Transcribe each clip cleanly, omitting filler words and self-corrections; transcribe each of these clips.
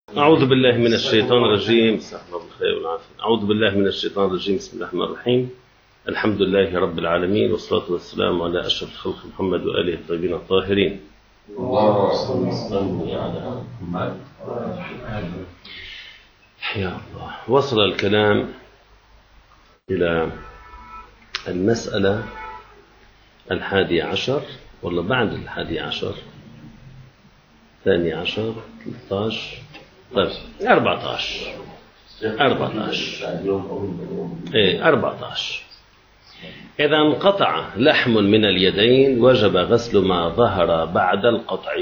أعوذ بالله من الشيطان الرجيم. أعوذ بالله من الشيطان الرجيم. بسم الله الرحمن الرحيم. الحمد لله رب العالمين، والصلاة والسلام على أشرف الخلق محمد وآله الطيبين الطاهرين. اللهم صل على محمد. يا الله. وصل الكلام إلى المسألة 11 والله بعد 11 12 13 طيب 14 إذا انقطع لحم من اليدين وجب غسل ما ظهر بعد القطع،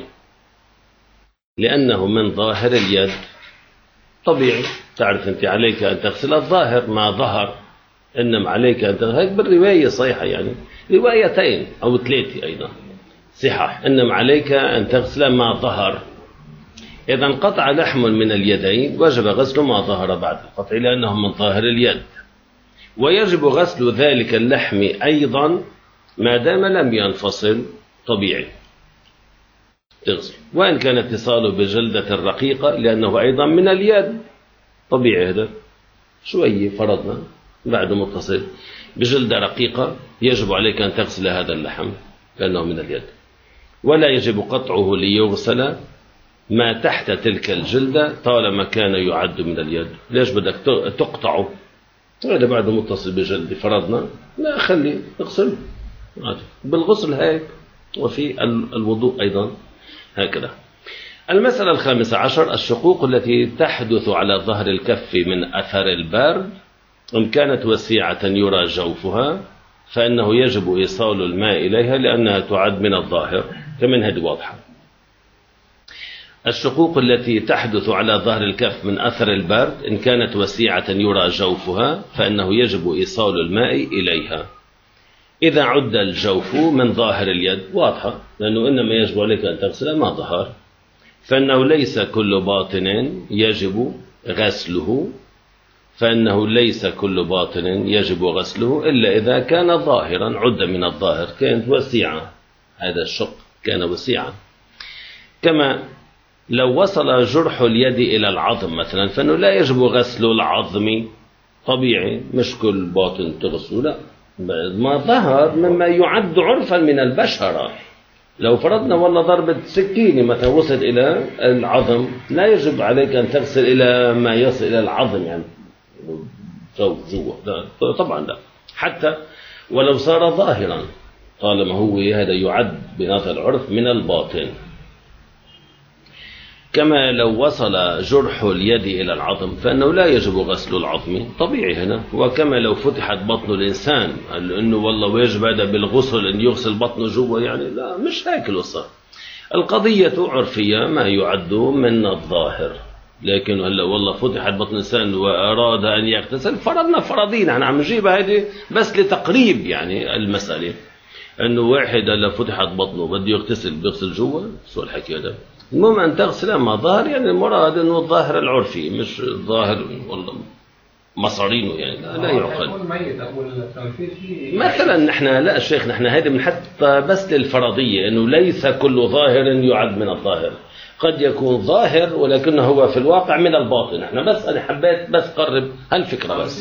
لأنه من ظاهر اليد طبيعي. تعرف أنت عليك أن تغسل الظاهر ما ظهر، إنما عليك أن تغسل. هيك بالرواية صحيحة، يعني روايتين أو ثلاثة أيضا صحاح، إنما عليك أن تغسل ما ظهر. إذا انقطع لحم من اليدين وجب غسل ما ظهر بعد القطع، لأنه من ظاهر اليد، ويجب غسل ذلك اللحم أيضا ما دام لم ينفصل طبيعي تغسل، وإن كان اتصاله بجلدة رقيقة لأنه أيضا من اليد طبيعي. هذا شوية فرضنا بعد متصل بجلدة رقيقة، يجب عليك أن تغسل هذا اللحم لأنه من اليد، ولا يجب قطعه ليغسل ما تحت تلك الجلدة طالما كان يعد من اليد. ليش بدك تقطعه؟ هذا بعد متصل بجلد فرضنا، لا خلي اغسل بالغسل هيك، وفي الوضوء أيضا هكذا. المسألة 15 الشقوق التي تحدث على ظهر الكف من أثر البرد، إن كانت وسيعة يرى جوفها فإنه يجب إيصال الماء إليها لأنها تعد من الظاهر، كمان هذه واضحة. الشقوق التي تحدث على ظهر الكف من أثر البرد إن كانت وسيعة يرى جوفها فإنه يجب إيصال الماء إليها. إذا عد الجوف من ظاهر اليد واضحة، لأنه إنما يجب عليك أن تغسل ما ظهر، فإنه ليس كل باطن يجب غسله، إلا إذا كان ظاهرا. عد من الظاهر كانت وسيعة، هذا الشق كان وسيعا. كما لو وصل جرح اليد إلى العظم مثلا فإنه لا يجب غسل العظم طبيعي، مش كل باطن تغسله، لا، ما ظهر مما يعد عرفا من البشرة. لو فرضنا والله ضربة سكينة مثلا وصل إلى العظم، لا يجب عليك أن تغسل إلى ما يصل إلى العظم، يعني جوا طبعا لا، حتى ولو صار ظاهرا طالما هو هذا يعد بهذا العرف من الباطن. كما لو وصل جرح اليد إلى العظم فإنه لا يجب غسل العظم طبيعي هنا. وكما لو فتحت بطن الإنسان، قال إنه والله ويجب هذا بالغسل أن يغسل بطنه جوا، يعني لا، مش هيك القصة. القضية عرفية ما يعد من الظاهر، لكن هلا والله فتحت بطن الإنسان وأراد أن يغتسل، فرضنا فرضين، أنا عم نجيبها هذه بس لتقريب يعني المسألة، إنه واحد هلا فتحت بطنه بده يغتسل بيغسل جوا، شو الحكي هذا؟ المهم أن تغسل ما ظهر، يعني المراد أنه الظاهر العرفي مش الظاهر والله مصارينه، يعني لا يعقل. مثلا نحن لا شيخ، نحن هذا بنحط بس للفرضية، أنه ليس كل ظاهر يعد من الظاهر، قد يكون ظاهر ولكنه هو في الواقع من الباطن. احنا بس أنا حبيت بس قرب هالفكرة بس،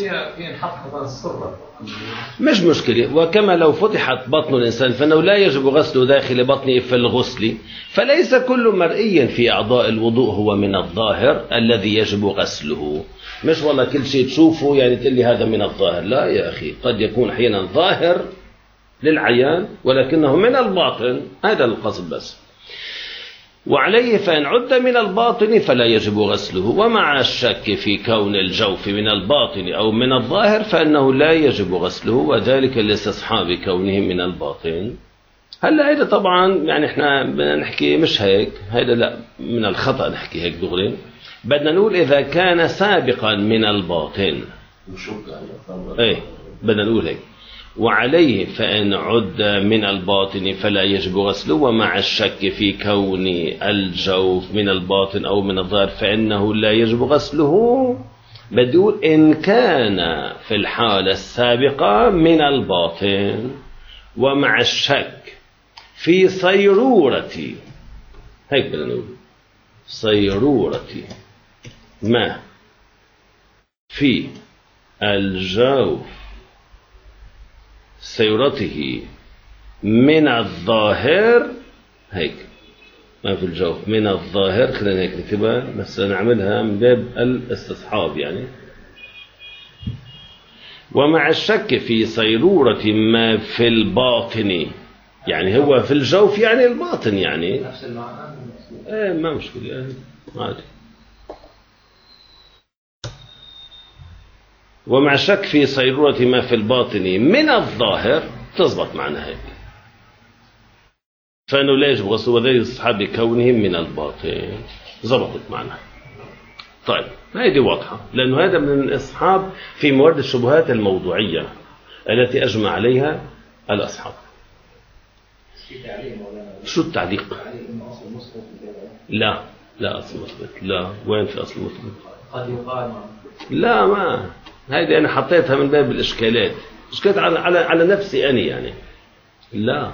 مش مشكلة. وكما لو فتحت بطن الإنسان فإنه لا يجب غسل داخل بطنه في الغسل، فليس كل مرئي في أعضاء الوضوء هو من الظاهر الذي يجب غسله. مش والله كل شيء تشوفه يعني تقول لي هذا من الظاهر، لا يا أخي، قد يكون أحيانا ظاهر للعيان ولكنه من الباطن، هذا القصد بس. وعليه فإن عد من الباطن فلا يجب غسله. ومع الشك في كون الجوف من الباطن أو من الظاهر فإنه لا يجب غسله، وذلك لاستصحاب كونه من الباطن. هلا هذا طبعا يعني احنا بدنا نحكي مش هيك، هذا لا، من الخطأ نحكي هيك دغري، بدنا نقول إذا كان سابقا من الباطن، ايه بدنا نقول هيك. وعليه فإن عد من الباطن فلا يجب غسله. ومع الشك في كون الجوف من الباطن أو من الظاهر فإنه لا يجب غسله، بدون إن كان في الحالة السابقة من الباطن. ومع الشك في صيرورة، هيك بدنا نقول صيرورة ما في الجوف سيرته من الظاهر، هيك ما في الجوف من الظاهر، خلينا هيك نكتبها بس نعملها من باب الاستصحاب يعني. ومع الشك في صيرورة ما في الباطن، يعني هو في الجوف يعني الباطن يعني نفس المعنى. ايه ما مشكلة عادي. ومع الشك في صيرورة ما في الباطن من الظاهر تزبط معنا هيك. فانه ليش بغص وذي اصحاب كونهم من الباطن زبطت معنا. طيب هذه واضحة، لأنه هذا من الإصحاب في موارد الشبهات الموضوعية التي أجمع عليها الأصحاب. شو التعليق؟ لا لا أصل مثبت، لا وين في أصل مثبت؟ قد يقال لا ما هذه أنا حطيتها من باب الإشكالات، إشكالات على نفسي أنا يعني. لا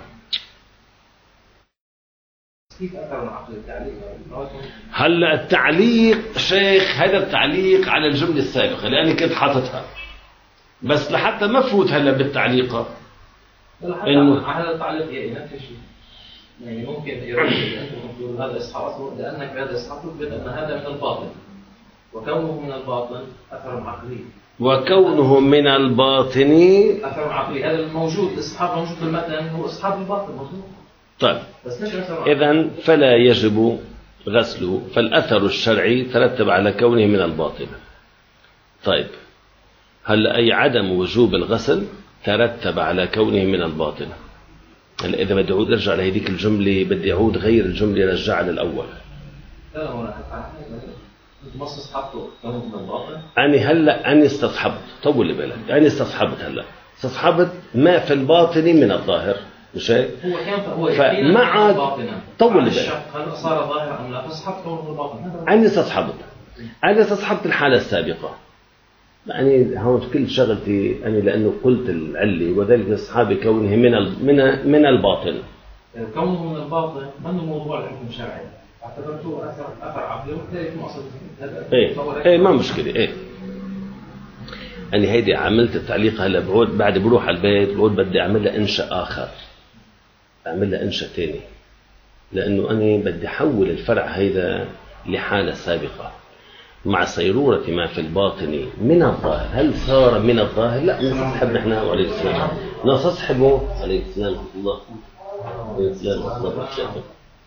كيف أثر عقل التعليق؟ هلا التعليق شيخ، هذا التعليق على الجملة السابقة لأني كنت حاططها، بس لحتى ما فوت هلا بالتعليقة. إنه هذا التعليق يعني نفس الشيء، يعني ممكن يرد أنتم تقولوا هذا إسحاق لأنك بهذا إسحاق تثبت أن هذا من الباطن، وكونه من الباطن أثر عقلي. وكونه من الباطن أثر عقلي، هذا الموجود الإسحاق موجود في المتن هو إسحاق الباطن مظبوط. طيب بس مش إذن فلا يجب غسله، فالأثر الشرعي ترتب على كونه من الباطن. طيب هل أي عدم وجوب الغسل ترتب على كونه من الباطن؟ هلا إذا بدي أعود أرجع لهذيك الجملة بدي أعود غير الجملة رجعها للأول. لا هو أنت ما استصحبته كونه من الباطن. أنا استصحبت، طول بالك، أنا استصحبت هلا استصحبت ما في الباطن من الظاهر، مش هيك؟ هو فمع طول بالك هل صار ظاهر أم لا؟ فاسحبت كونه من الباطن. أنا استصحبت الحالة السابقة. يعني هون كل شغلتي أنا لأنه قلت العلي وذلك أصحابي كونه من الباطن. كونه من الباطن منه موضوع الحكم الشرعي. اعتبرته أثر عقلي وكذلك مقصد. إيه ما مشكلة إيه. أنا هيدي عملت التعليق هلا بعد بروح على البيت بقول بدي أعمل لها إنشاء آخر. أعمل لها إنشاء تاني. لأنه أنا بدي أحول الفرع هيدا لحالة سابقة. مع صيرورة ما في الباطن من الظاهر، هل صار من الظاهر؟ لا نستصحب نحن وعليه السلام، نستصحبه عليه السلام ورحمة الله. عليه السلام ورحمة الله وبركاته.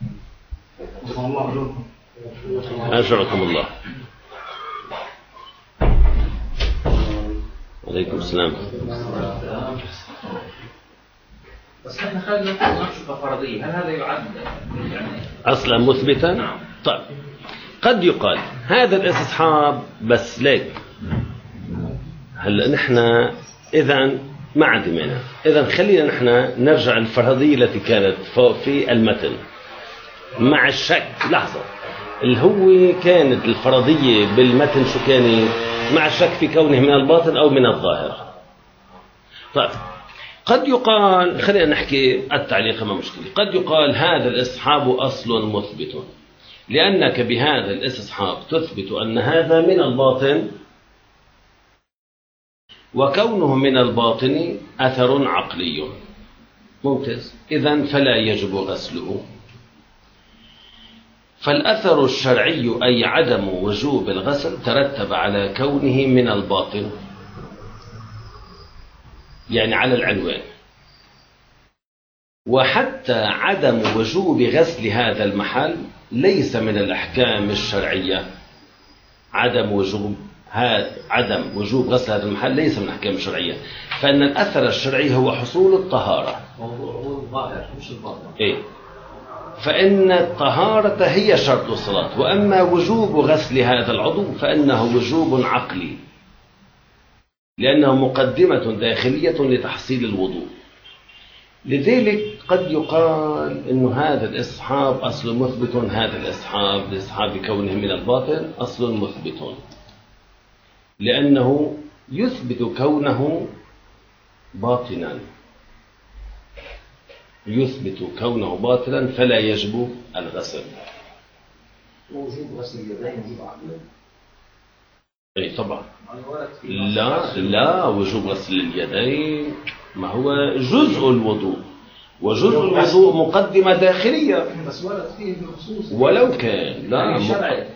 أشعركم الله. عليكم السلام. بس احنا خلينا نناقش كفرضية، هل هذا يعد يعني أصلا مثبتا؟ نعم. طيب قد يقال هذا الاستصحاب بس ليك. هلا نحن إذا ما عندي مانع، إذا خلينا نحن نرجع الفرضية التي كانت في المتن مع الشك. لحظة، اللي هو كانت الفرضية بالمتن شو كانت؟ مع الشك في كونه من الباطن أو من الظاهر. طيب قد يقال، خلينا نحكي التعليق ما مشكلة، قد يقال هذا الاستصحاب أصل مثبت، لأنك بهذا الاستصحاب تثبت أن هذا من الباطن، وكونه من الباطن أثر عقلي. ممتاز. إذن فلا يجب غسله. فالأثر الشرعي أي عدم وجوب الغسل ترتب على كونه من الباطن، يعني على العنوان. وحتى عدم وجوب غسل هذا المحل ليس من الأحكام الشرعية. عدم وجوب غسل هذا المحل ليس من الأحكام الشرعية، فإن الأثر الشرعي هو حصول الطهارة. هو الظاهر مش الباطن. إيه؟ فإن الطهارة هي شرط الصلاة، وأما وجوب غسل هذا العضو فإنه وجوب عقلي، لأنه مقدمة داخلية لتحصيل الوضوء. لذلك قد يقال إنه هذا الاستصحاب أصل مثبت، هذا الاستصحاب كونه من الباطن أصل مثبت، لأنه يثبت كونه باطنا، يثبت كونه باطلا فلا يجب الغسل. وجوب غسل اليدين وجوب عقلي. أي طبعا. لا وجوب غسل اليدين ما هو جزء الوضوء، وجزء الوضوء مقدمة داخلية. بس ورد فيه بخصوص ولو كان لا يعني شرعي.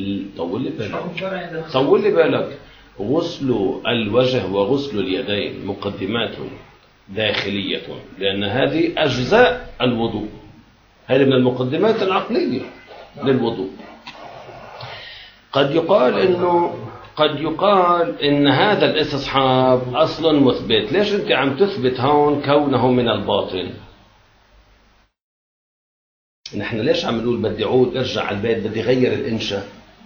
طول لي بالك غسل الوجه وغسل اليدين مقدمات داخلية، لأن هذه أجزاء الوضوء، هذه من المقدمات العقلية للوضوء. قد يقال إن هذا الاستصحاب أصل مثبت. ليش أنت عم تثبت هون كونه من الباطن؟ نحن ليش عم نقول بدي أعود أرجع على البيت بدي غير الإنشاء؟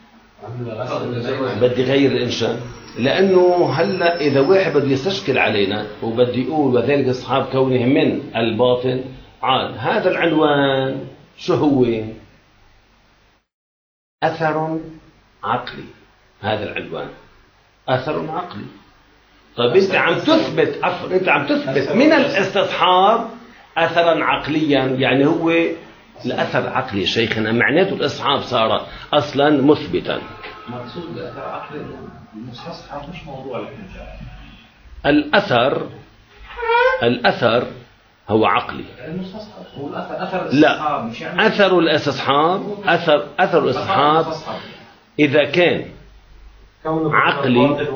بدي غير الإنشاء لأنه هلا إذا واحد بده يستشكل علينا وبدي يقول وذلك أصحاب كونه من الباطن، عاد هذا العنوان شو هو؟ أثر عقلي. هذا العنوان أثر عقلي. طيب أنت عم تثبت من الاستصحاب أثرا عقليا، يعني هو الأثر عقلي شيخنا، معناته الاستصحاب صار أصلا مثبتا. مقصود بأثر عقلي المستصحب مش موضوع الإنشاء. الأثر هو عقلي. المستصحب هو أثر لا، مش يعني أثر الاستصحاب إذا كان عقلي،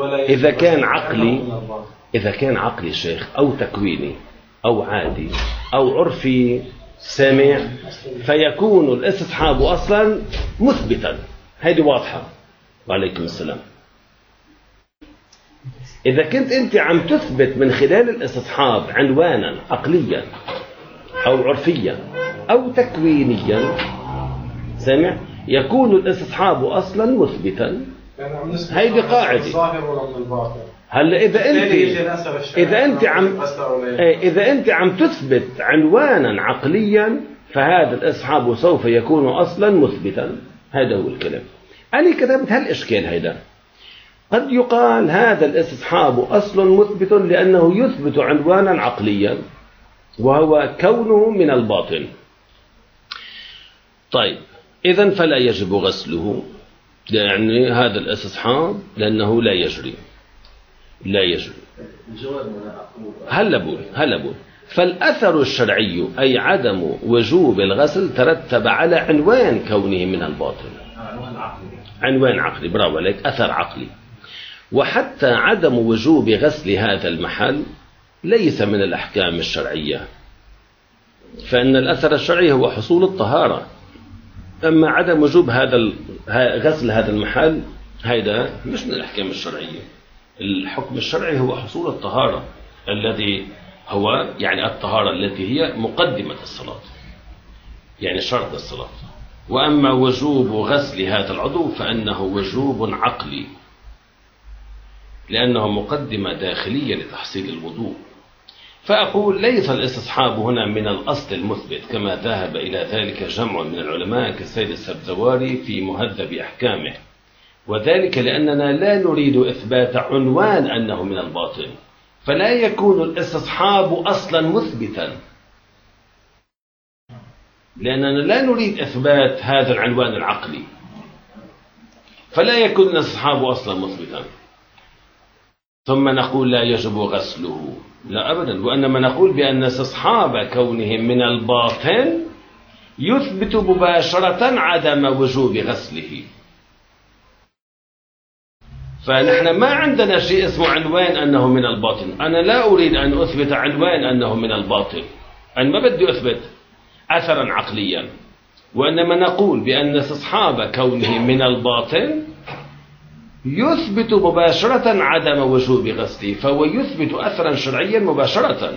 إذا كان عقلي شيخ أو تكويني أو عادي أو عرفي سامع، فيكون الاستصحاب أصلا مثبتا. هذه واضحة. وعليكم السلام. إذا كنت أنت عم تثبت من خلال الاستصحاب عنوانا عقليا أو عرفيا أو تكوينيا سامع، يكون الاستصحاب أصلا مثبتا. هيدي قاعدة. هلا إذا أنت عم تثبت عنوانا عقليا فهذا الاستصحاب سوف يكون أصلا مثبتا. هذا هو الكلام. أنا كتبت هالإشكال هيدا. قد يقال هذا الاستصحاب أصل مثبت لأنه يثبت عنوانا عقليا وهو كونه من الباطن. طيب إذن فلا يجب غسله، يعني هذا الاستصحاب لأنه لا يجري. هلا بقول فالأثر الشرعي أي عدم وجوب الغسل ترتب على عنوان كونه من الباطن. عنوان عقلي. برافو عليك، أثر عقلي. وحتى عدم وجوب غسل هذا المحل ليس من الأحكام الشرعية، فإن الأثر الشرعي هو حصول الطهارة. أما عدم وجوب غسل هذا المحل هذا مش من الأحكام الشرعية. الحكم الشرعي هو حصول الطهارة الذي هو يعني الطهارة التي هي مقدمة الصلاة، يعني شرط الصلاة. وأما وجوب غسل هذا العضو فإنه وجوب عقلي لأنه مقدمة داخلية لتحصيل الوضوء. فأقول ليس الاستصحاب هنا من الأصل المثبت كما ذهب إلى ذلك جمع من العلماء كالسيد السبزواري في مهذب أحكامه، وذلك لأننا لا نريد إثبات عنوان أنه من الباطن، فلا يكون الاستصحاب أصلا مثبتا، لأننا لا نريد إثبات هذا العنوان العقلي، فلا يكون الاستصحاب أصلا مثبتا. ثم نقول لا يجب غسله، لا أبدا، وإنما نقول بأن استصحاب كونه من الباطن يثبت مباشرة عدم وجوب غسله. فنحن ما عندنا شيء اسمه عنوان أنه من الباطن. أنا لا أريد أن أثبت عنوان أنه من الباطن، أنا ما بدي أثبت أثرا عقليا، وإنما نقول بأن استصحاب كونه من الباطن يثبت مباشرة عدم وجوب غسله، فهو يثبت أثرا شرعيا مباشرة.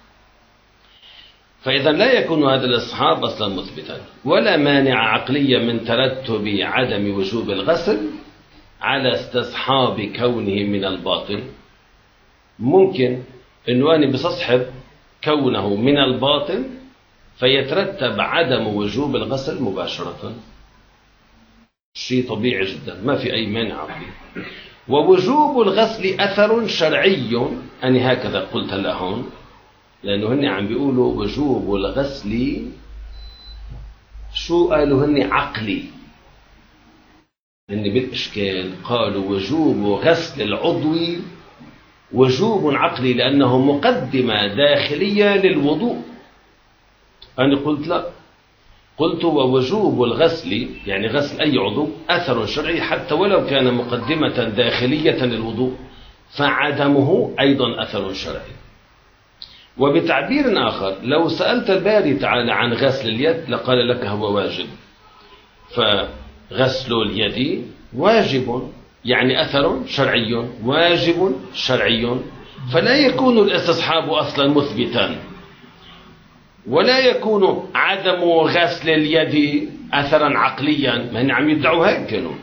فإذا لا يكون هذا الاستصحاب أصلا مثبتا، ولا مانع عقليا من ترتب عدم وجوب الغسل على استصحاب كونه من الباطن. ممكن أنه أنا بستصحب كونه من الباطن فيترتب عدم وجوب الغسل مباشرة، شيء طبيعي جدا، ما في أي مانع عقلي. ووجوب الغسل أثر شرعي، أنا هكذا قلت لهم، لأنه هن عم بيقولوا وجوب الغسل، شو قالوا هن؟ عقلي. إن بالإشكال قالوا وجوب غسل العضو وجوب عقلي لأنه مقدمة داخلية للوضوء. أنا قلت لا، قلت ووجوب الغسل يعني غسل أي عضو أثر شرعي حتى ولو كان مقدمة داخلية للوضوء، فعدمه أيضا أثر شرعي. وبتعبير آخر لو سألت الباري تعالى عن غسل اليد لقال لك هو واجب، فغسل اليد واجب يعني أثر شرعي واجب شرعي، فلا يكون الاستصحاب أصلا مثبتا، ولا يكون عدم غسل اليد أثرا عقليا، ما عم يدعوا هيك كانوا.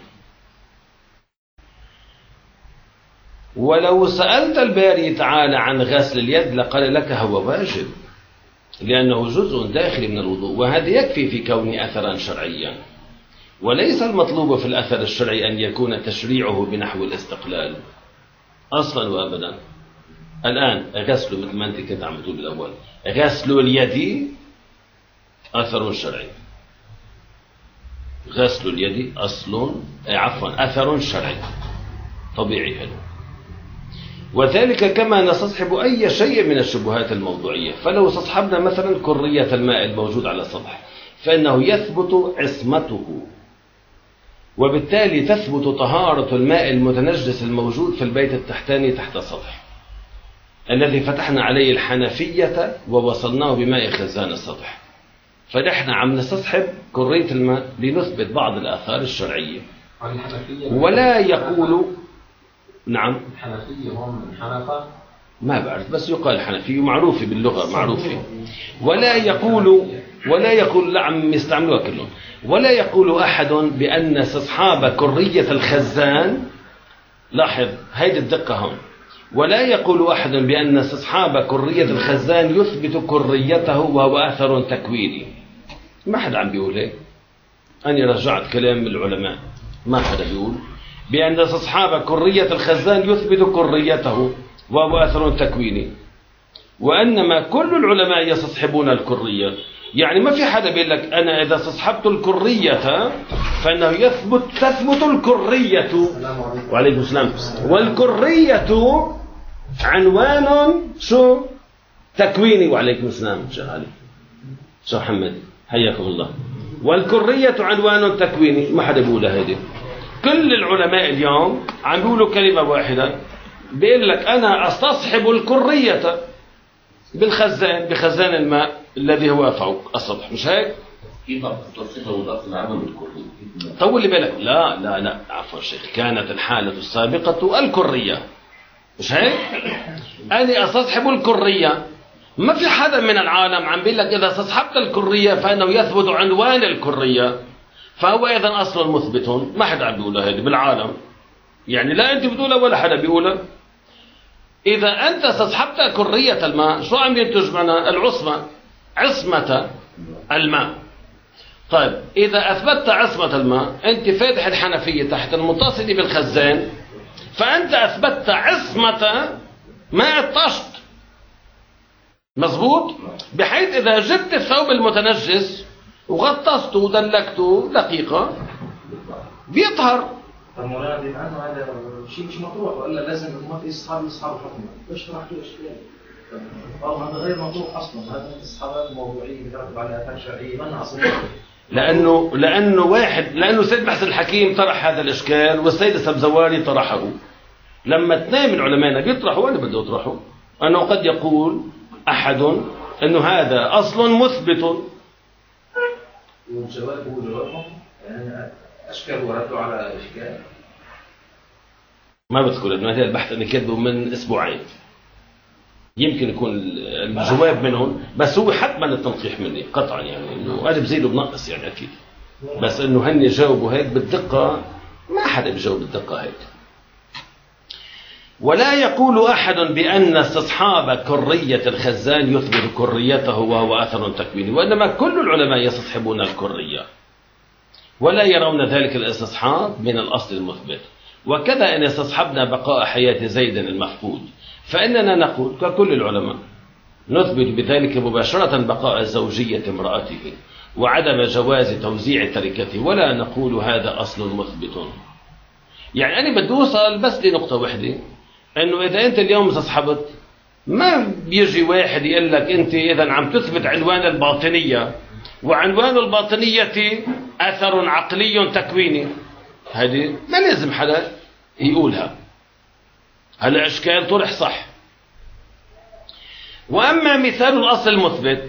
ولو سألت الباري تعالى عن غسل اليد لقال لك هو واجب لأنه جزء داخلي من الوضوء، وهذا يكفي في كون أثرا شرعيا. وليس المطلوب في الأثر الشرعي أن يكون تشريعه بنحو الاستقلال أصلا وأبدا. الآن غسل مثل ما أنت كنت عم تقول بالأول، غسل اليد أثر شرعي، غسل اليد أثر شرعي طبيعي هذا. وذلك كما نستصحب أي شيء من الشبهات الموضوعية. فلو استصحبنا مثلا كرية الماء الموجود على السطح فإنه يثبت عصمته، وبالتالي تثبت طهارة الماء المتنجس الموجود في البيت التحتاني تحت السطح الذي فتحنا عليه الحنفية ووصلناه بماء خزان السطح. فنحن عم نستصحب كرية الماء لنثبت بعض الآثار الشرعية. ولا يقول نعم الحنفية هم من حنفة ما بعرف، بس يقال حنفي معروفة باللغة معروفة. ولا يقول لا عم يستعملوها كلهم. ولا يقول أحد بأن استصحاب كرية الخزان، لاحظ هيدي الدقة هون، ولا يقول أحد بأن استصحاب كرية الخزان يثبت كريته وهو أثر تكويني. ما حدا عم بيقول هيك. أنا رجعت كلام العلماء، ما حدا بيقول بأن استصحاب كرية الخزان يثبت كريته وهو أثر تكويني، وأنما كل العلماء يستصحبون الكرية. يعني ما في حدا بيقول لك أنا إذا استصحبت الكرية فإنه تثبت الكرية. وعليكم السلام. والكرية عنوان شو تكويني. وعليكم السلام شيخ علي، شيخ محمد حياكم الله. والكرية عنوان تكويني، ما حدا بيقولها هيدي. كل العلماء اليوم عم بيقولوا كلمة واحدة، بيقول لك أنا أستصحب الكرية بخزان الماء الذي هو فوق السطح، مش هيك؟ كيف تصفه وضعف العمل الكري؟ طول لي بالك. لا عفوا شيخ، كانت الحالة السابقة الكرية، مش هيك؟ أنا أستصحب الكرية. ما في حدا من العالم عم بيقول لك إذا استصحبت الكرية فإنه يثبت عنوان الكرية، فهو إذن أصل مثبت. ما حدا عم بيقولها هذه بالعالم، يعني لا أنت بتقولها ولا حدا بيقولها. إذا أنت استصحبت كرية الماء شو عم ينتج معنا؟ عصمة الماء. طيب إذا أثبتت عصمة الماء، أنت فاتح الحنفية تحت المتصلة بالخزان، فأنت أثبتت عصمة ماء الطشت، مظبوط؟ بحيث إذا جبت الثوب المتنجس وغطسته ودلكته دقيقة بيطهر. فالمراد عنه هذا شيء مش مطروح، ولا لازم ما في اصحاب الحكم؟ ايش راح تقول هذا غير مطروح اصلا. هذا الاستصحابات الموضوعيه بترتب على اثار شرعيه ما اصلا. لانه سيد بحث الحكيم طرح هذا الاشكال، والسيد السبزواري طرحه. لما اثنين من علمائنا بيطرحوا انا بدي اطرحه، انه قد يقول احد انه هذا اصل مثبت، وجوابهم يعني أشكال وردوا على إشكال. ما بذكر لأنه هذا البحث أنا كاتبه من أسبوعين، يمكن يكون الجواب منهم، بس هو حتما التنقيح مني قطعا، يعني إنه أنا بزيد وبنقص يعني أكيد، بس إنه هني جاوبوا هيك بالدقة، ما حدا بيجاوب بالدقة هيك. ولا يقول أحد بأن استصحاب كرية الخزان يثبت كريته وهو أثر تكويني، وإنما كل العلماء يستصحبون الكرية ولا يرون ذلك الاستصحاب من الأصل المثبت. وكذا إن استصحبنا بقاء حياة زيد المفقود فإننا نقول ككل العلماء نثبت بذلك مباشرة بقاء زوجية امرأته وعدم جواز توزيع تركته، ولا نقول هذا أصل مثبت. يعني أنا بدي أوصل بس لنقطة واحدة، إنه إذا أنت اليوم استصحبت ما بيجي واحد يقول لك أنت إذا عم تثبت عنوان الباطنية، وعنوان الباطنية أثر عقلي تكويني، هذه ما لازم حدا يقولها. هلا إشكال طرح صح. وأما مثال الأصل المثبت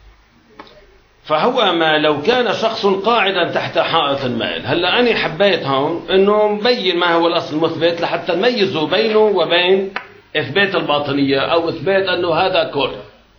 فهو ما لو كان شخص قاعدا تحت حائط مائل. هلا أنا حبيت هون إنه مبين ما هو الأصل المثبت لحتى نميزه بينه وبين إثبات الباطنية أو إثبات أنه هذا كل.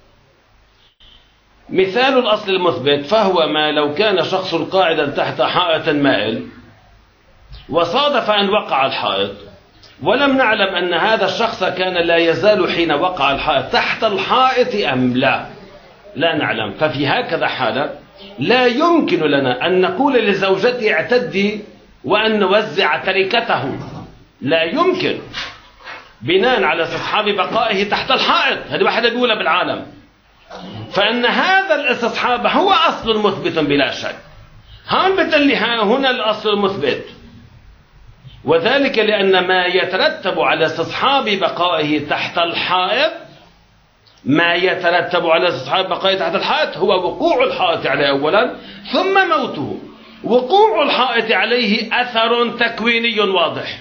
مثال الأصل المثبت فهو ما لو كان شخص قاعدا تحت حائط مائل وصادف أن وقع الحائط، ولم نعلم أن هذا الشخص كان لا يزال حين وقع الحائط تحت الحائط أم لا، لا نعلم. ففي هكذا حالة لا يمكن لنا أن نقول لزوجتي اعتدي وأن نوزع تركته، لا يمكن، بناء على استصحاب بقائه تحت الحائط. هذا واحد بيقولها بالعالم. فإن هذا الاستصحاب هو أصل مثبت بلا شك. هون بتقول لي هنا الأصل المثبت، وذلك لأن ما يترتب على استصحاب بقائه تحت الحائط، ما يترتب على استصحاب بقائه تحت الحائط هو وقوع الحائط عليه أولا ثم موته. وقوع الحائط عليه أثر تكويني واضح،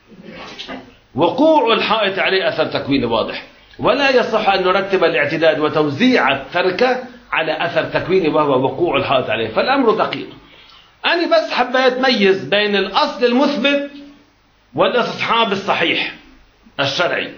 وقوع الحائط عليه أثر تكويني واضح، ولا يصح أن نرتب الاعتداد وتوزيع التركة على أثر تكويني وهو وقوع الحائط عليه. فالأمر دقيق. أنا بس حبيت أميز بين الأصل المثبت والاستصحاب الصحيح الشرعي.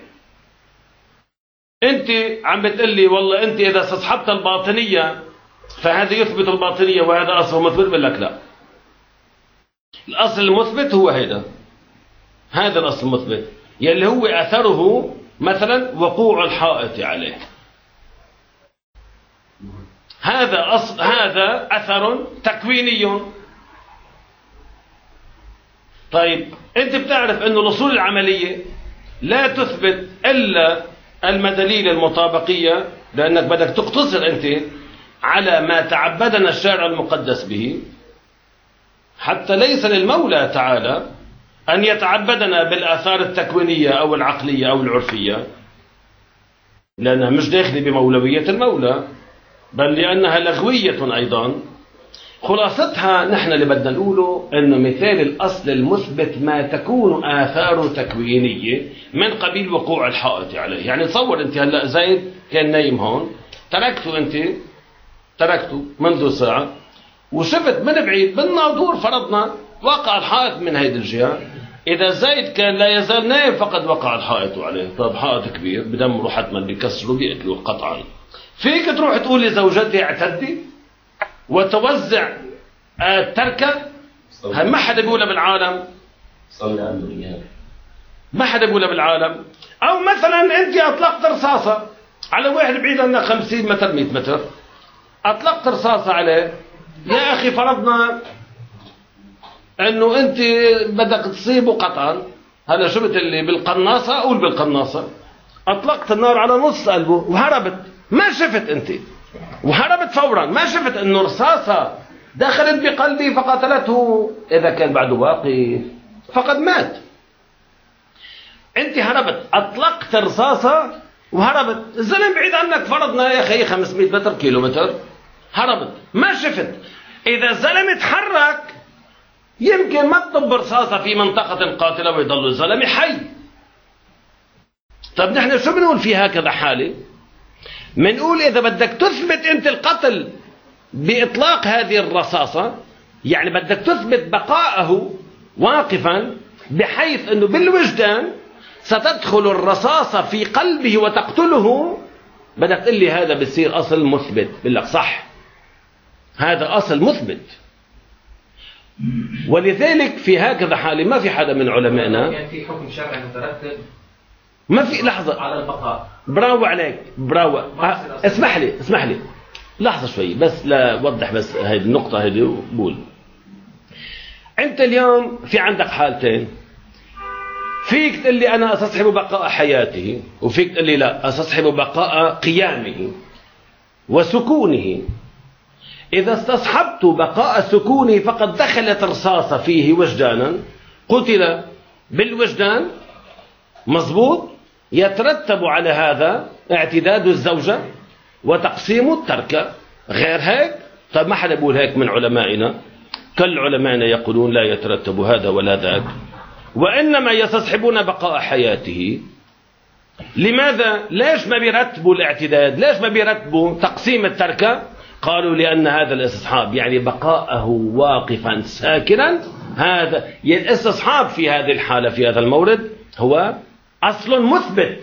أنت عم بتقول لي والله أنت إذا استصحبت الباطنية فهذا يثبت الباطنية وهذا أصل مثبت. بقول لك لا، الأصل المثبت هو هذا الأصل المثبت يلي هو أثره مثلا وقوع الحائط عليه. هذا أثر تكويني. طيب أنت بتعرف أن الأصول العملية لا تثبت إلا المدليل المطابقية، لأنك بدك تقتصر أنت على ما تعبدنا الشارع المقدس به، حتى ليس للمولى تعالى أن يتعبدنا بالآثار التكوينية أو العقلية أو العرفية، لأنها مش داخلة بمولوية المولى، بل لأنها لغوية أيضا. خلاصتها نحن اللي بدنا نقوله أنه مثال الأصل المثبت ما تكون آثار تكوينية من قبيل وقوع الحائط عليه. يعني تصور أنت هلأ زيد كان نايم هون، تركته منذ ساعة، وشفت من بعيد بالناظور فرضنا وقع الحائط من هيدي الجهة. إذا زيد كان لا يزال نايم فقد وقع الحائط عليه. طب حائط كبير بدمره حتما بيكسره بيقتله قطعا. فيك تروح تقول لزوجتي اعتدي وتوزع التركة؟ ما حدا بيقولها بالعالم، ما حدا بيقولها بالعالم. أو مثلا أنت أطلقت رصاصة على واحد بعيد عنك 50 متر 100 متر، أطلقت رصاصة عليه. يا أخي فرضنا أنه أنت بدك تصيبه قطعا. هلا شفت اللي بالقناصة، أقول بالقناصة أطلقت النار على نص قلبه وهربت، ما شفت أنت، وهربت فورا، ما شفت أنه رصاصة دخلت بقلبي فقتلته. إذا كان بعده واقف فقد مات. أنت هربت، أطلقت رصاصة وهربت. الزلم بعيد عنك فرضنا يا أخي 500 متر كيلومتر، هربت ما شفت. إذا الزلم تحرك يمكن ما تطب رصاصة في منطقة قاتلة ويضل الزلم حي. طب نحن شو بنقول في هكذا حالة؟ بنقول إذا بدك تثبت أنت القتل بإطلاق هذه الرصاصة، يعني بدك تثبت بقاءه واقفا بحيث أنه بالوجدان ستدخل الرصاصة في قلبه وتقتله، بدك تقول لي هذا بصير أصل مثبت. بقول لك صح، هذا أصل مثبت. ولذلك في هكذا حالة ما في حدا من علمائنا يعني في حكم شرعي مترتب، ما في لحظة على البقاء. براو عليك، براو. اسمح لي لحظة شوي بس لوضح بس هذه النقطة هذه وقول. أنت اليوم في عندك حالتين، فيك تقول لي أنا أستصحب بقاء حياته، وفيك تقول لي لا أستصحب بقاء قيامه وسكونه. إذا استصحبت بقاء سكونه فقد دخلت رصاصة فيه وجدانا قتل، بالوجدان مضبوط، يترتب على هذا اعتداد الزوجة وتقسيم التركة. غير هيك طيب ما حدا بيقول هيك من علمائنا. كل علمائنا يقولون لا يترتب هذا ولا ذاك، وإنما يستصحبون بقاء حياته. لماذا؟ ليش ما بيرتبوا الاعتداد؟ ليش ما بيرتبوا تقسيم التركة؟ قالوا لأن هذا الاستصحاب يعني بقاءه واقفا ساكنا، هذا الاستصحاب في هذه الحالة في هذا المورد هو أصل مثبت.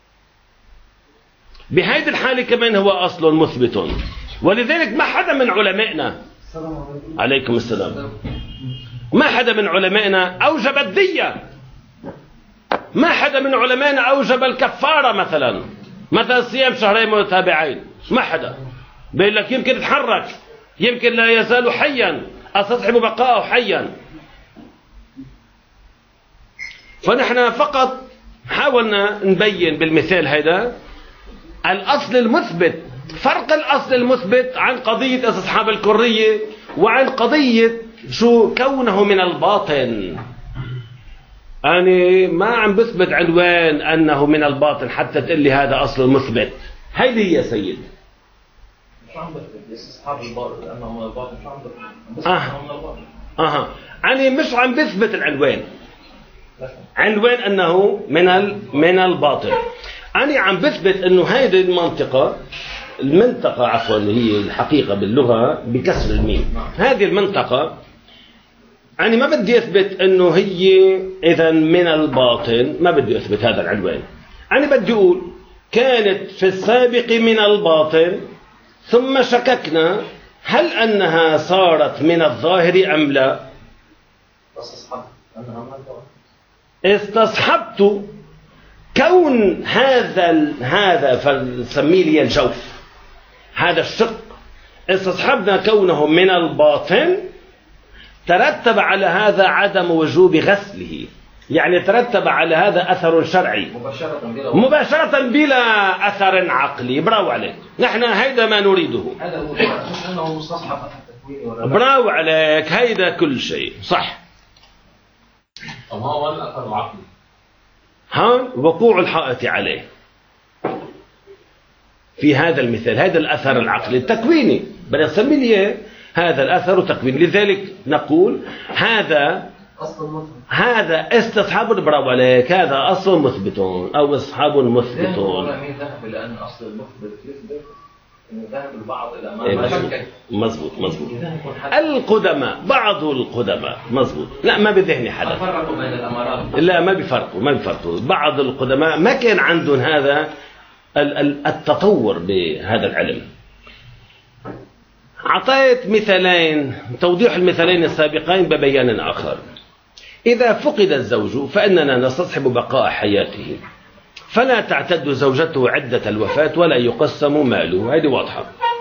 بهذه الحالة كمان هو أصل مثبت، ولذلك ما حدا من علمائنا عليكم السلام ما حدا من علمائنا أوجب الدية. ما حدا من علمائنا أوجب الكفارة مثلا صيام شهرين متتابعين. ما حدا بيقول لك يمكن يتحرك، يمكن لا يزال حيا، أستصحب بقاءه حيا. فنحن فقط حاولنا نبين بالمثال هذا الأصل المثبت، فرق الأصل المثبت عن قضية استصحاب الكرية وعن قضية شو كونه من الباطن. أنا ما عم بثبت عنوان أنه من الباطن حتى تقول لي هذا أصل مثبت. هيدي هي يا سيد. شو عم بثبت؟ استصحاب الباطن لأنه من الباطن. شو عم بثبت؟ من الباطن. أنا مش عم بثبت العنوان، عنوان أنه من الباطن. أنا عم بثبت أنه هذه المنطقة عفوا هي الحقيقة باللغة بكسر الميم. هذه المنطقة أنا ما بدي أثبت أنه هي إذا من الباطن، ما بدي أثبت هذا العنوان. أنا بدي أقول كانت في السابق من الباطن ثم شككنا هل أنها صارت من الظاهر أم لا. استصحبت كون هذا فنسميه لي الجوف، هذا الشق استصحبنا كونه من الباطن، ترتب على هذا عدم وجوب غسله، يعني ترتب على هذا أثر شرعي مباشرة بلا أثر عقلي. براو عليك، نحن هيدا ما نريده. هذا هو أنه مستصحب التكوين. براو عليك، هيدا كل شيء صح. طب هو الأثر العقلي هون وقوع الحائط عليه في هذا المثال، هذا الأثر العقلي التكويني بل نسمي لي هذا الأثر تكويني. لذلك نقول هذا استصحاب. براو عليك، هذا أصل مثبت أو استصحاب مثبت. مين ذهب إلى أن أصل المثبت يثبت إنه ذهب البعض إلى ما شكك. مزبوط القدماء، بعض القدماء مزبوط. لا ما بذهني حدا فرقوا بين الأمارات. لا ما بيفرقوا. بعض القدماء ما كان عندهم هذا التطور بهذا العلم. أعطيت مثالين، توضيح المثالين السابقين ببيان آخر. إذا فقد الزوج فإننا نستصحب بقاء حياته، فلا تعتد زوجته عدة الوفاة ولا يقسم ماله. هذه واضحة.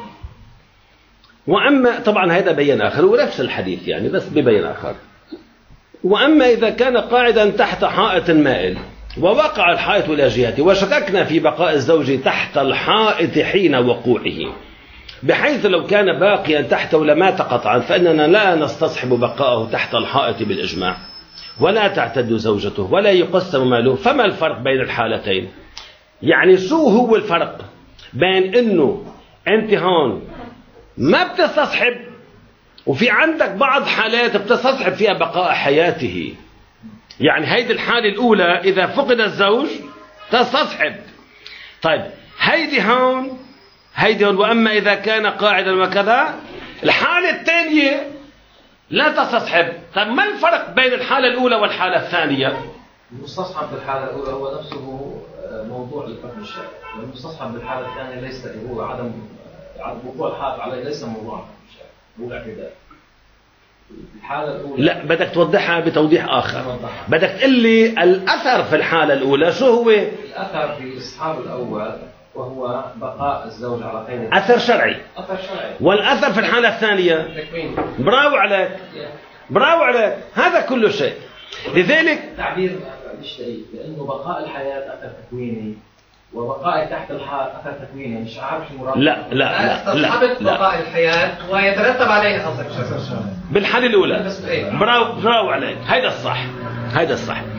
وأما طبعا هذا بيان آخر ونفس الحديث يعني بس ببيان آخر. وأما إذا كان قاعدا تحت حائط مائل ووقع الحائط إلى جهته وشككنا في بقاء الزوج تحت الحائط حين وقوعه، بحيث لو كان باقيا تحته لمات قطعا، فإننا لا نستصحب بقاءه تحت الحائط بالإجماع، ولا تعتد زوجته ولا يقسم ماله. فما الفرق بين الحالتين؟ يعني شو هو الفرق بين انه انت هون ما بتستصحب وفي عندك بعض حالات بتستصحب فيها بقاء حياته؟ يعني هيدي الحالة الأولى إذا فقد الزوج تستصحب. طيب هيدي هون وأما إذا كان قاعدا وكذا. الحالة الثانية لا تستصحب. طيب ما الفرق بين الحالة الأولى والحالة الثانية؟ المستصحب بالحالة الأولى هو نفسه موضوع للفهم الشرعي، والمستصحب بالحالة الثانية ليس هو عدم وقوع الحائط عليه، ليس موضوع الشرعي، هو الاعتداء. الحالة الأولى لا بدك توضحها بتوضيح آخر. بدك تقول لي الأثر في الحالة الأولى شو هو؟ الأثر في الإستصحاب الأول وهو بقاء الزوج على قيد أثر شرعي. والأثر في الحالة الثانية تكوين. براو عليك، هذا كل شيء. لذلك تعبير مشتري لأنه بقاء الحياة أثر تكويني وبقاء تحت الحائط أثر تكويني. مش عارف شو مراد. استصحبت بقاء الحياة ويترتب عليه قصدك بالحالة الأولى. براو عليك، هذا الصح.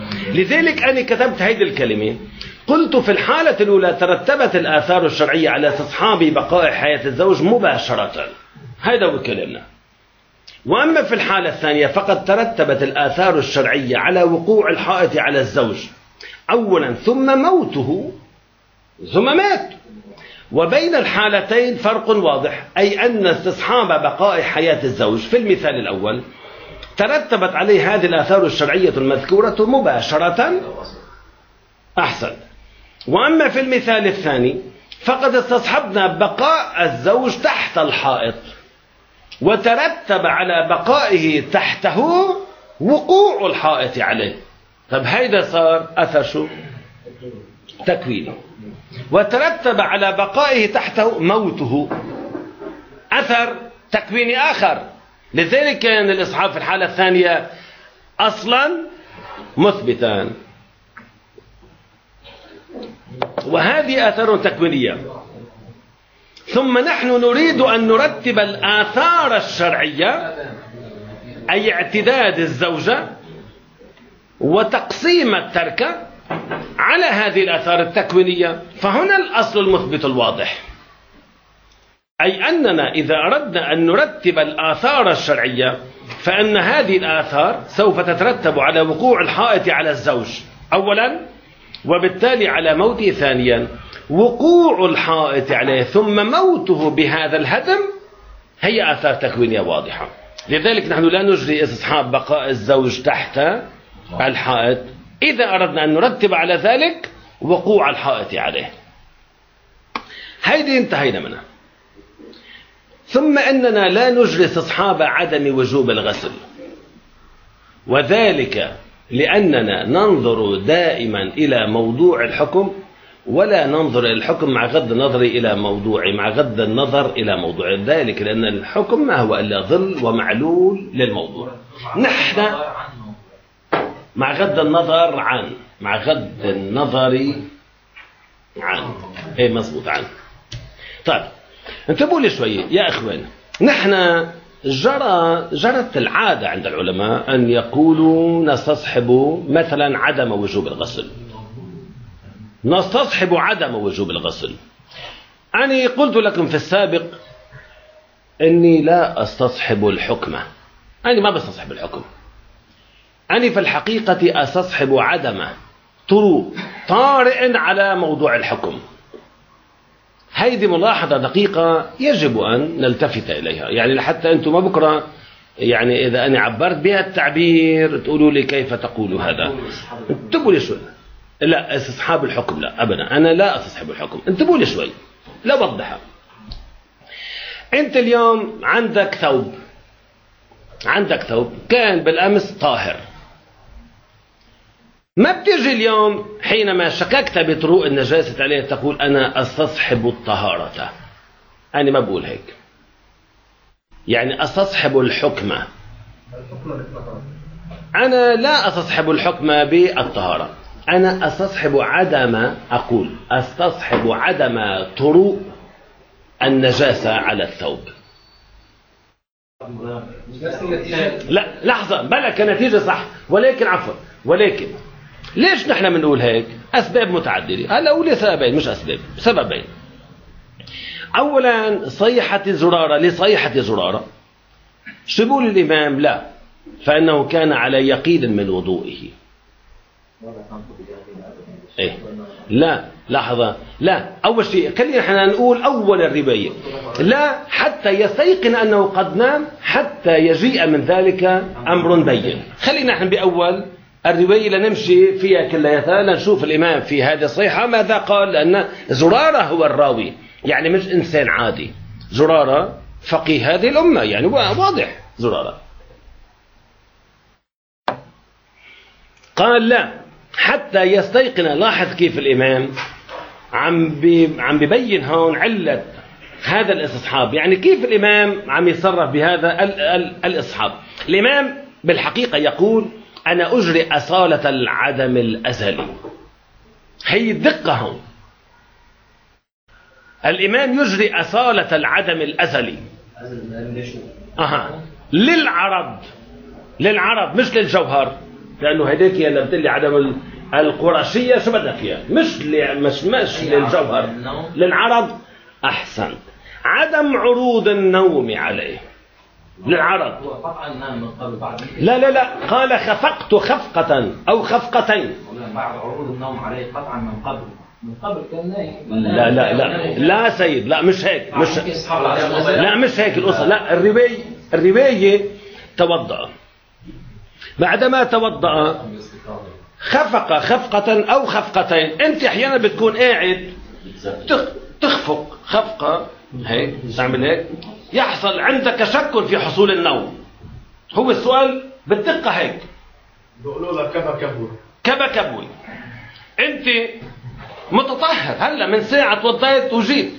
لذلك أنا كتبت هيدي الكلمة، قلت في الحالة الأولى ترتبت الآثار الشرعية على استصحاب بقاء حياة الزوج مباشرة، هذا هو كلامنا. وأما في الحالة الثانية فقد ترتبت الآثار الشرعية على وقوع الحائط على الزوج أولا ثم موته ثم مات. وبين الحالتين فرق واضح، أي أن استصحاب بقاء حياة الزوج في المثال الأول ترتبت عليه هذه الآثار الشرعية المذكورة مباشرة. أحسن. وأما في المثال الثاني فقد استصحبنا بقاء الزوج تحت الحائط وترتب على بقائه تحته وقوع الحائط عليه. طب هيدا صار أثر شو؟ تكويني. وترتب على بقائه تحته موته، أثر تكويني آخر. لذلك كان الإصحاب في الحالة الثانية أصلا مثبتان، وهذه آثار تكوينية. ثم نحن نريد أن نرتب الآثار الشرعية، أي اعتداد الزوجة وتقسيم التركة على هذه الآثار التكوينية. فهنا الأصل المثبت الواضح، أي أننا إذا أردنا أن نرتب الآثار الشرعية فإن هذه الآثار سوف تترتب على وقوع الحائط على الزوج أولا، وبالتالي على موته ثانيا. وقوع الحائط عليه ثم موته بهذا الهدم هي آثار تكوينية واضحة. لذلك نحن لا نجري استصحاب بقاء الزوج تحت الحائط إذا أردنا أن نرتب على ذلك وقوع الحائط عليه. هيدي انتهينا منها. ثم أننا لا نجري استصحاب عدم وجوب الغسل، وذلك لأننا ننظر دائما إلى موضوع الحكم ولا ننظر إلى الحكم مع غض النظر إلى موضوع، مع غض النظر إلى موضوع ذلك، لأن الحكم ما هو إلا ظل ومعلول للموضوع. نحن مع غض النظر عن، مع غض النظر عن، إيه مظبوط عن. طيب انتبهوا لي شوية يا إخوان، نحن جرت العادة عند العلماء أن يقولوا نستصحب مثلا عدم وجوب الغسل، نستصحب عدم وجوب الغسل. أنا قلت لكم في السابق أني لا أستصحب الحكمة، أنا ما بستصحب الحكم، أنا في الحقيقة أستصحب عدم طارئ على موضوع الحكم. هيدي ملاحظة دقيقة يجب أن نلتفت إليها، يعني لحتى أنتم ما بكرة يعني إذا أنا عبرت بها التعبير تقولوا لي كيف تقول هذا. انتبهوا لي شوي. لا استصحاب الحكم لا أبدا، أنا لا استصحب الحكم. انتبهوا لي شوي لا أوضحها. أنت اليوم عندك ثوب كان بالأمس طاهر، ما بتجي اليوم حينما شككت بطروق النجاسة عليه تقول أنا أستصحب الطهارة. أنا ما بقول هيك، يعني أستصحب الحكمة. أنا لا أستصحب الحكمة بالطهارة، أنا أستصحب عدم طروق النجاسة على الثوب. لا لحظة، بلا كنتيجة صح، ولكن عفوا، ولكن ليش نحن بنقول هيك؟ أسباب متعددة. هلا أقول سببين مش أسباب، سببين. أولا صيحة زرارة، شو بيقول الإمام؟ لا، فإنه كان على يقين من وضوئه. إيه؟ لا لحظة، لا أول شيء خلينا نحن نقول أول الرواية لا حتى يستيقن أنه قد نام حتى يجيء من ذلك أمر بين. خلينا نحن بأول الرواية لنمشي فيها كلها لنشوف الإمام في هذه الصيحة ماذا قال، لأن زرارة هو الراوي، يعني مش إنسان عادي، زرارة فقيه هذه الأمة، يعني واضح زرارة. قال لا حتى يستيقن. لاحظ كيف الإمام عم ببين هون علة هذا الاستصحاب، يعني كيف الإمام عم يتصرف بهذا الاستصحاب. الإمام بالحقيقة يقول أنا أجري أصالة العدم الأزلي. هي الدقة هون، الإمام يجري أصالة العدم الأزلي للعرض مش للجوهر. لانه هيديك هي اللي بتقول لي عدم القرشيه شو بدك اياه، مش للجوهر، للعرض. احسنت. عدم عروض النوم عليه للعرض. هو قطعا نام من قبل بعد. لا قال خفقت خفقة أو خفقتين. بعد عروض النوم عليه قطعا من قبل كان نايم. لا سيد، لا مش هيك، مش هيك القصة. لا، الرواية توضأ، بعدما توضأ خفق خفقة أو خفقتين. أنت أحيانا بتكون قاعد تخفق خفقة هيك، تعمل هيك، يحصل عندك شك في حصول النوم. هو السؤال بالدقة هيك، بيقولوا لك كبا كبوي. أنت متطهر هلا من ساعة توضيت وجيت،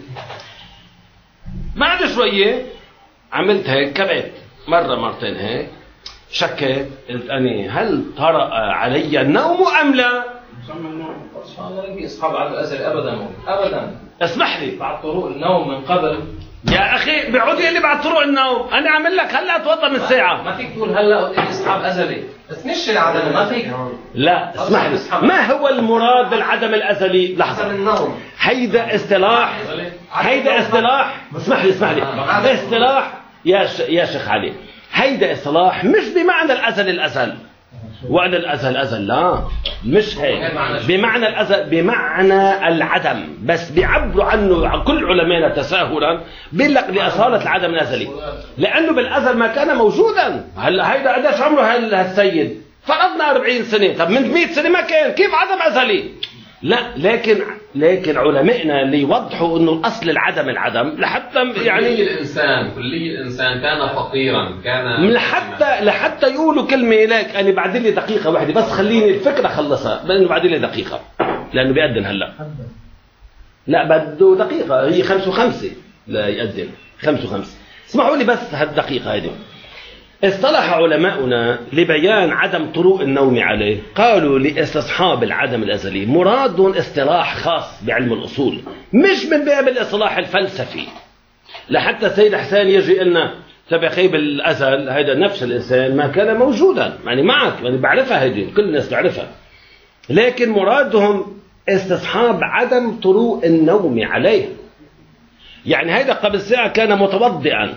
بعد شوية عملت هيك، كبيت مرة مرتين هيك، شكيت، قلت أني هل طرأ علي النوم أم لا؟ في أصحاب على الأزل أبدا. اسمح لي، بعد طروق النوم من قبل. يا أخي بيعود لي بعد طروق النوم، أنا عامل لك هلا أتوضأ من ساعة. ما فيك تقول هلا قلت لي أصحاب أزلي، بس مش العدم، ما فيك. لا اسمح لي، ما هو المراد بالعدم الأزلي؟ لحظة، النوم هيدا اصطلاح، اسمح لي اصطلاح يا شيخ علي، هيدا اصطلاح مش بمعنى الأزل وأن الأزل أزل، لا مش هيك. بمعنى الأزل بمعنى العدم، بس بيعبروا عنه كل علماء تساهلا، بيقول لك لأصالة العدم الأزلي، لأنه بالأزل ما كان موجودا. هلا هيدا قديش عمره هالسيد؟ فرضنا 40 سنة، طب من 100 سنة ما كان، كيف عدم أزلي؟ لا، لكن علمائنا اللي يوضحوا انه الاصل العدم لحتى يعني كلي الانسان كان فقيرا، كان لحتى يقولوا كلمه لك. انا بعد لي دقيقه واحده بس، خليني الفكره خلصها، لانه بعد لي دقيقه، لانه بيأذن هلا. لا بده دقيقه، هي 5 و5 لا يأذن، 5 و5. اسمحوا لي بس هالدقيقه هذه. اصطلح علماؤنا لبيان عدم طروء النوم عليه، قالوا لاستصحاب العدم الأزلي مراد اصطلاح خاص بعلم الأصول، مش من باب الاصطلاح الفلسفي. لحتى السيد حسين يجي لنا تبقي بالأزل هذا نفس الإنسان ما كان موجودا، يعني معك، يعني بعرفها، هذه كل الناس بعرفها، لكن مرادهم استصحاب عدم طروء النوم عليه. يعني هذا قبل ساعة كان متوضئا،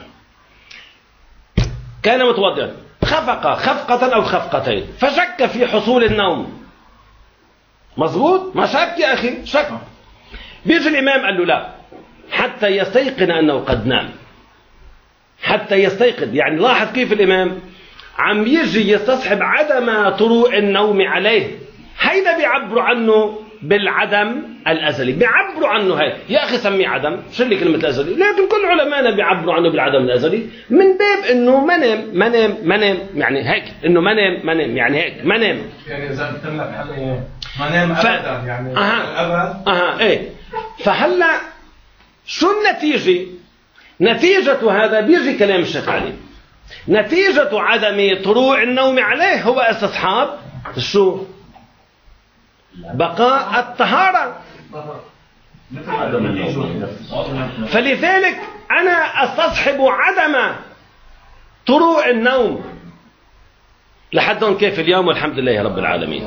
خفق خفقة أو خفقتين، فشك في حصول النوم. مظبوط؟ ما شك يا أخي، شك. بيجي الإمام قال له لا، حتى يستيقن أنه قد نام، حتى يستيقن. يعني لاحظ كيف الإمام عم يجي يستصحب عدم طروء النوم عليه. هيدا بيعبروا عنه بالعدم الأزلي، بيعبروا عنه هيك. يا أخي سميه عدم، شو اللي كلمة الأزلي، لكن كل علماءنا بيعبروا عنه بالعدم الأزلي من باب إنه ما نام، يعني هيك، إنه ما نام يعني هيك ما نام، يعني إذا قلت لك ما نام أبدا، يعني أبدا. إيه. فهلا شو النتيجة؟ نتيجة هذا بيجي كلام الشيخ علي، نتيجة عدم طروع النوم عليه هو استصحاب شو؟ بقاء الطهارة. فلذلك أنا أستصحب عدم طروع النوم. لحد هون كيف اليوم، والحمد لله رب العالمين.